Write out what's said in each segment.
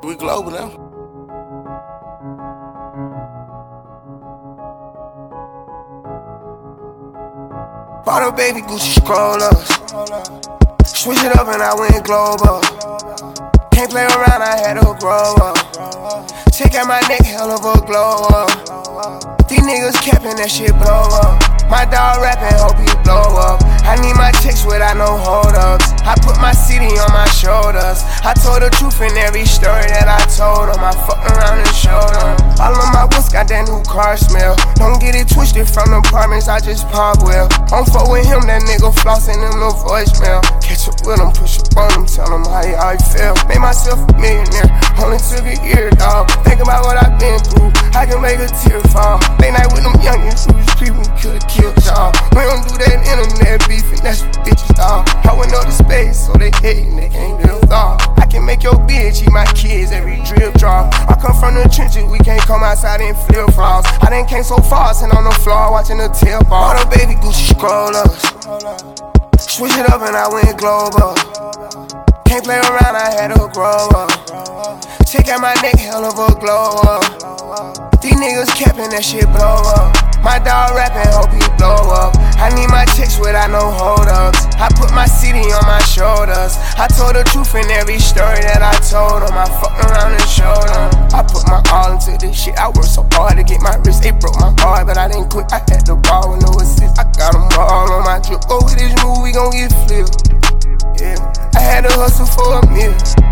We global now. Bought a baby Gucci scrollers. Switch it up and I went global. Can't play around, I had to grow up. Check out my neck, hell of a glow up. These niggas capping, that shit blow up. My dog rapping, hope he blow up. I need my checks without no hold ups. I put my city on my shoulders. I told the truth in every story that I told them. I fucked around and showed them. All of my woods got that new car smell. Don't get it twisted from the apartments, I just pop well. Don't fuck with him, that nigga flossing him no voicemail. Catch up with him, push up on him, tell him how I feel. Made myself a millionaire, only took a year, dawg. Think about what I've been through, I can make a tear fall. Late night with them youngins, who these people could've killed y'all. We don't do that internet beefing, that's what bitches dawg. I went up to space, so they hatin', they can't live dawg. I can make your bitch eat my kids every drip drop. I come from the trenches, we can't come outside in flip flops. I done came so far, sitting on the floor watching the tail ball. Bought a baby Gucci scrollers. Switch it up and I went global. Can't play around, I had to grow up. Check out my neck, hell of a glow up. These niggas capping, that shit blow up. My dog rapping, hope he blow up. I need my checks without no hold ups. I put my city on my shoulders. I told the truth in every story that I told them. I fucked around and showed them. I put my all into this shit. I worked so hard to get my wrist. They broke my heart, but I didn't quit. I had the ball with no assist. I got them all on my drip. Oh, with this move, we gon' get flipped. Yeah, I had to hustle for a meal.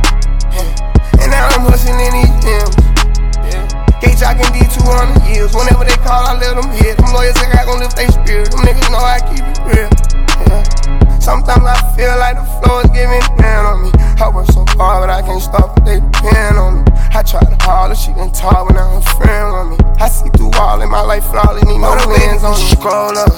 Yeah. And now I'm hustling in these gyms. Yeah. Gate jocking D200 years. Whenever they call, I let them hit. Them lawyers think I gon' lift they spirit. Them niggas know I keep it real. Yeah. Sometimes I feel like the floor is giving down on me. I work so hard, but I can't stop, but they depend on me. I try to holler, she done talk, but now her friend on me. I see through all in my life flawless, need no lens on me. Scrollers.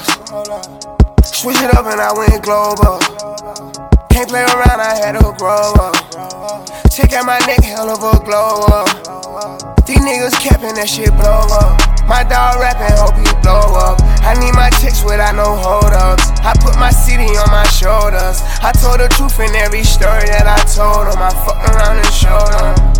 Switch it up and I went global. Can't play around, I had to grow up. Check out my neck, hell of a glow up. These niggas capping, that shit blow up. My dog rapping, hope he blow up. I need my checks without no hold ups. I put my city on my shoulders. I told the truth in every story that I told them. I fucked around and showed them.